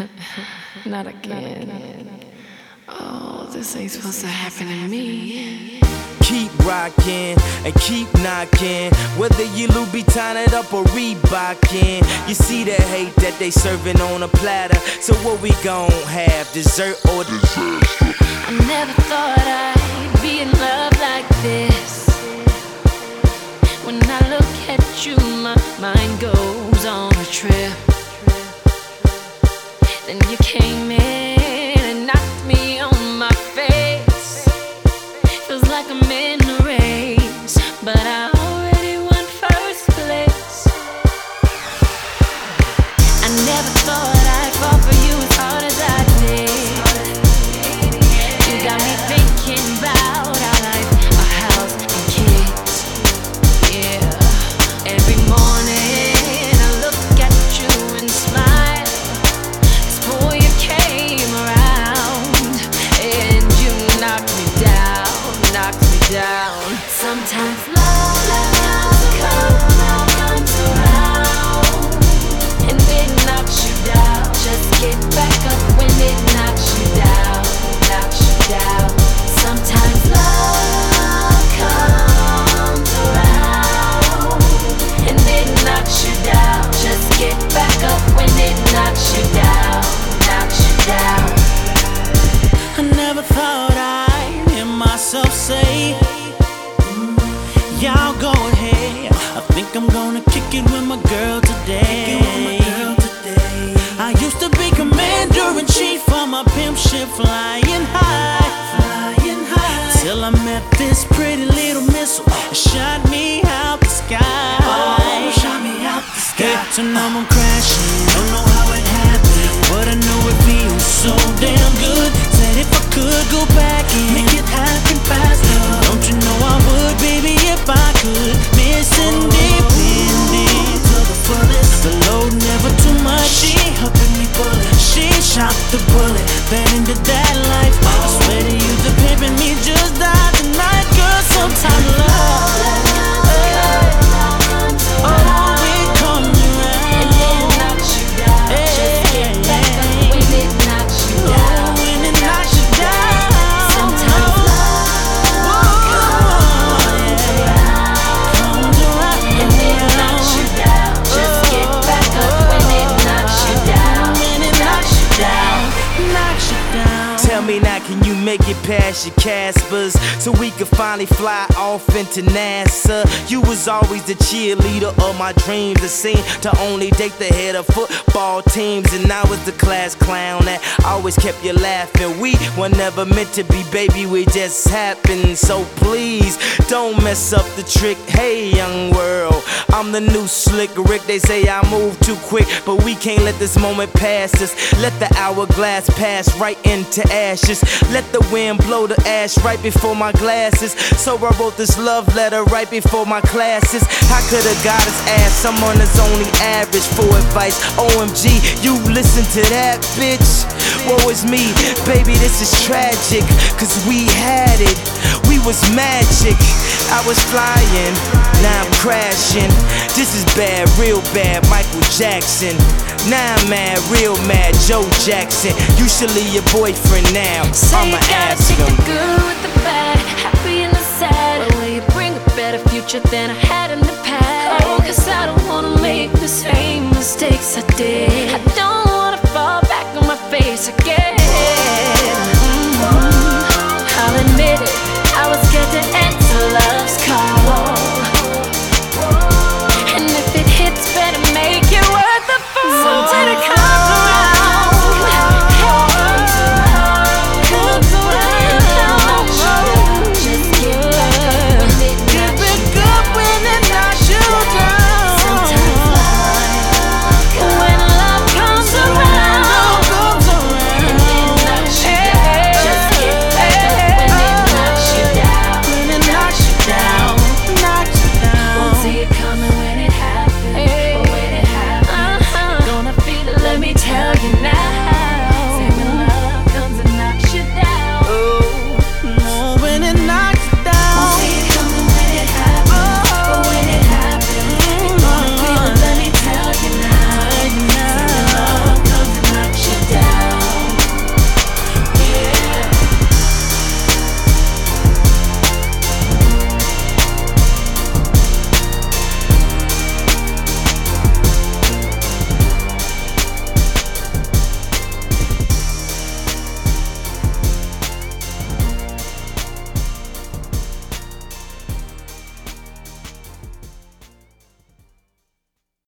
Not again. Oh, this ain't supposed to happen to me. Keep rockin' and keep knockin', whether you Louboutin it up or Reebokin. You see the hate that they serving on a platter, so what we gon' have, dessert or disaster? I never thought I'd be in love like this. When I look at you, my mind goes on a trip. Then you came in and knocked me on my face. Feels like I'm in a race, but I already won first place. I never thought I'd fall for you as hard as I did. You got me thinking about our life, our house and kids. Yeah, every morning I look at you and smile. 'Cause boy, you came around and you knocked me down. Sometimes love comes around and it knocks you down. Just get back up when it knocks you down. Sometimes love comes around and it knocks you down. Just get back up when it knocks you down. I never thought I'd hear myself say, y'all go ahead, I think I'm gonna kick it with my girl today. I used to be commander-in-chief of my pimp ship, flying high, till I met this pretty little missile that shot me out the sky. Hit to know I'm crashing, don't know how it happened, but I know it feels so damn good. Said if I could go back and make it happen faster, don't you know I would, baby, if I could. Miss independent to the fullest, the load never too much. She helping me pull it, she shot the bullet, fell into that life. I swear to you, the pimpin' me just died tonight, girl. Sometimes love, oh, it comes around And it knocks you down. Just get back up when it knocks you down. when it knocks you down. Sometimes love comes around and it knocks you down. Just get back up when it knocks you down. Knocks you down. Tell me now, can you make it past your Caspers so we could finally fly off into NASA? You was always the cheerleader of my dreams, the scene to only date the head of football teams, and I was the class clown that always kept you laughing. We were never meant to be, baby, we just happened. So please don't mess up the trick. Hey, young world, I'm the new slick Rick. They say I move too quick, but we can't let this moment pass us. Let the hourglass pass right into ashes. Let the wind blow the ash right before my glasses. So I wrote this love letter right before my classes. I could've got his ass, someone that's only average for advice. OMG, you listen to that, bitch? Woe is me, baby, this is tragic. Cause we had it, we was magic. I was flying, now I'm crashing. This is bad, real bad, Michael Jackson. Now I'm mad, real mad, Joe Jackson. You should leave your boyfriend now, Say I'ma you gotta ask take him. the good with the bad, happy and the sad. But will you bring a better future than I had in the past? Oh, 'cause I don't wanna make the same mistakes I did. I don't